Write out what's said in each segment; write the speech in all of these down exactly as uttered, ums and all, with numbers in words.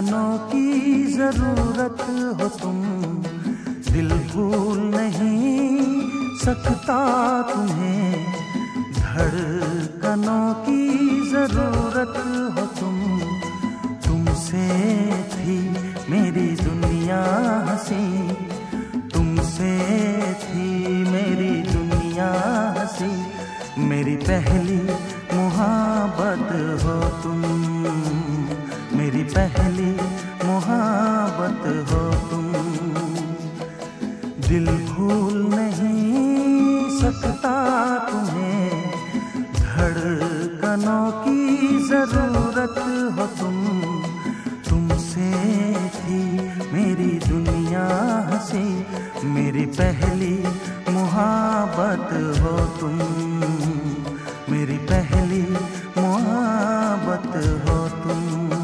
धड़कनों की जरूरत हो तुम, दिल भूल नहीं सकता तुम्हें। धड़कनों की जरूरत हो तुम, तुमसे थी मेरी दुनिया हंसी, तुमसे थी मेरी दुनिया हंसी। मेरी पहली मुहाबत हो तुम, मेरी पहली मुहाबत हो तुम। दिल भूल नहीं सकता तुम्हें, धड़कनों की जरूरत हो तुम, तुमसे थी मेरी दुनिया हंसी। मेरी पहली मुहाबत हो तुम, मेरी पहली मुहाबत हो तुम।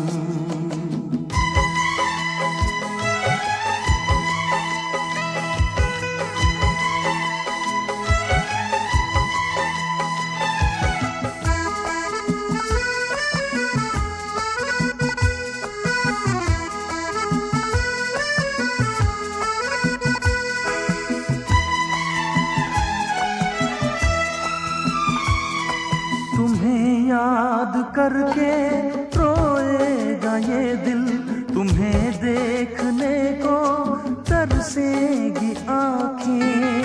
तुम्हें याद करके रोएगा ये दिल, तुम्हें देखने को तरसेगी आँखें।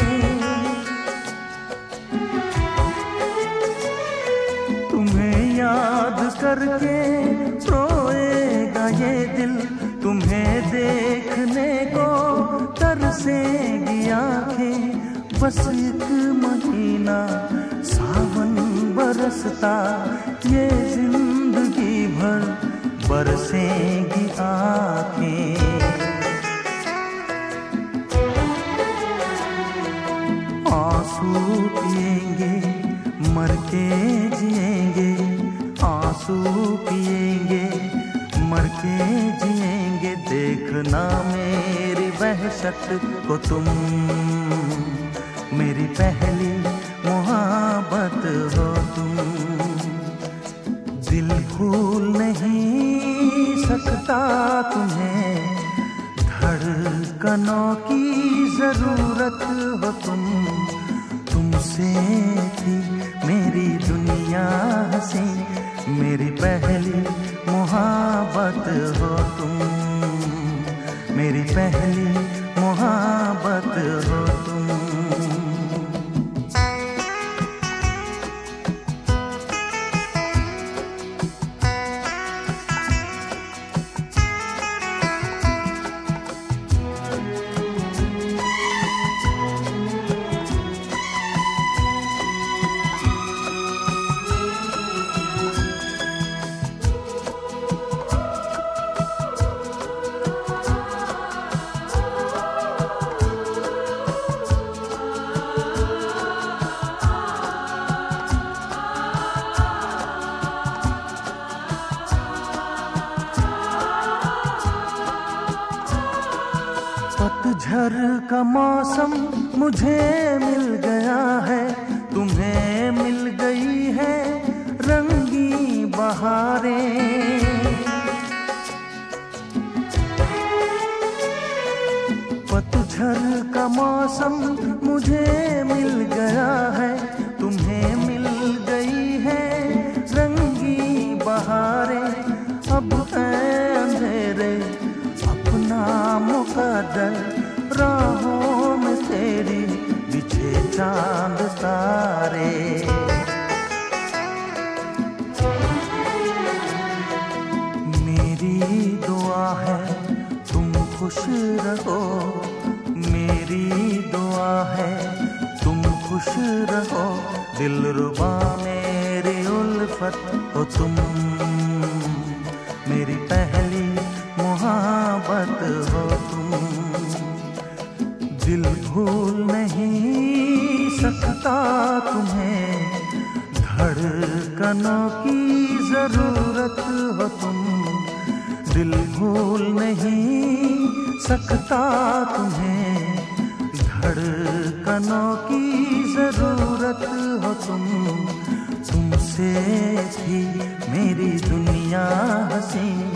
तुम्हें याद करके रोएगा ये दिल, तुम्हें देखने को तरसेगी आँखें। बस एक महीना सावन बरसता, ये जिंदगी भर बरसेंगी आँखें। आंसू पिएंगे मर के जिएंगे, आंसू पिएंगे मर के जिएंगे। देखना मेरी वहशत को तुम, मेरी पहली मुहाबत हो तुम। दिल भूल नहीं सकता तुम्हें, धड़कनों की जरूरत हो तुम, तुमसे थी मेरी दुनिया हंसी। मेरी पहली मुहाबत हो तुम, मेरी पहली मुहाबत हो तुम। पतझड़ का मौसम मुझे मिल गया है, तुम्हें मिल गई है रंगी बहारें। पतझड़ का मौसम मुझे मिल गया है, तुम्हें मिल गई है रंगी बहारें। अब है अंधेरे अपना मुकद्दर, राहों में तेरी बिछे चांद तारे। मेरी दुआ है तुम खुश रहो, मेरी दुआ है तुम खुश रहो। दिलरुबा मेरी उल्फत हो तुम, मेरी पहली मुहाबत हो तुम। दिल भूल नहीं सकता तुम्हें, धड़कनों की जरूरत हो तुम। दिल भूल नहीं सकता तुम्हें, धड़कनों की जरूरत हो तुम। तुमसे थी मेरी दुनिया हंसी,